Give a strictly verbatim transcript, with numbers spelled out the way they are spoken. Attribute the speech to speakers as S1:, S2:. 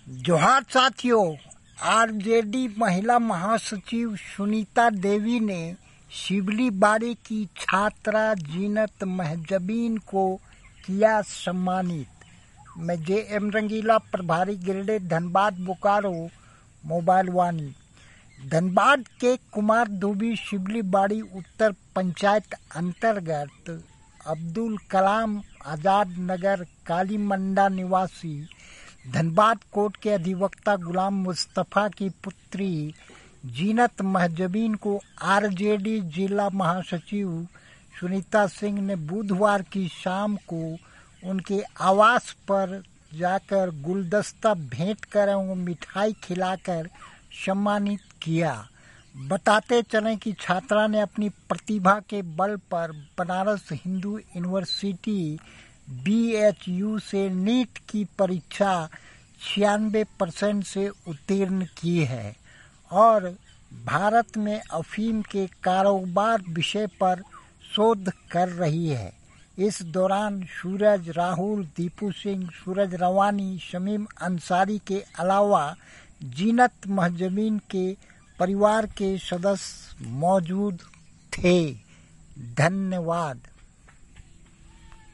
S1: जोहार साथियों, आरजेडी महिला महासचिव सुनीता देवी ने शिवली बाड़ी की छात्रा जीनत महजबीन को किया सम्मानित। मैं जे एम रंगीला, प्रभारी गिरडे, धनबाद बोकारो मोबाइल वाणी। धनबाद के कुमार धोबी शिवली बाड़ी उत्तर पंचायत अंतर्गत अब्दुल कलाम आजाद नगर कालीमंडा निवासी धनबाद कोर्ट के अधिवक्ता गुलाम मुस्तफा की पुत्री जीनत महजबीन को आरजेडी जिला महासचिव सुनीता सिंह ने बुधवार की शाम को उनके आवास पर जाकर गुलदस्ता भेंट कर एवं मिठाई खिलाकर सम्मानित किया। बताते चलें कि छात्रा ने अपनी प्रतिभा के बल पर Banaras Hindu university B H U से नीट की परीक्षा छियानवे परसेंट से उत्तीर्ण की है और भारत में अफीम के कारोबार विषय पर शोध कर रही है। इस दौरान सूरज राहुल, दीपू सिंह, सूरज रवानी, शमीम अंसारी के अलावा जीनत महजबीन के परिवार के सदस्य मौजूद थे। धन्यवाद।